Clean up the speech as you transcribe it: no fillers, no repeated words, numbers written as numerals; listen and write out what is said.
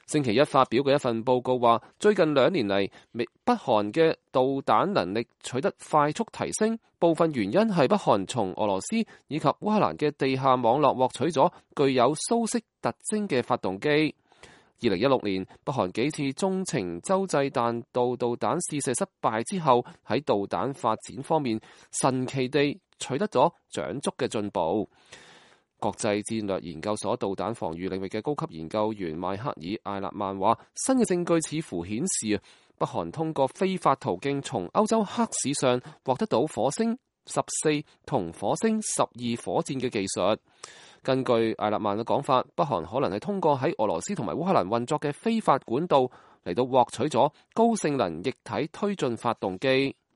星期一發表嘅一份報告話，最近2年嚟，北韓嘅導彈能力取得快速提升，部分原因係北韓從俄羅斯以及烏克蘭嘅地下網絡獲取咗具有蘇式特徵嘅發動機。2016年，北韓幾次中程洲際彈道導彈試射失敗之後，喺導彈發展方面神奇地取得咗長足嘅進步。國際戰略研究所導彈防禦領域嘅高級研究員邁克爾·艾勒曼話：新嘅證據似乎顯示北韓通過非法途徑從歐洲黑市上獲得到火星14同火星12火箭嘅技術。根據艾勒曼嘅講法，北韓可能係通過喺俄羅斯同埋烏克蘭運作嘅非法管道嚟到獲取咗高性能液體推進發動機。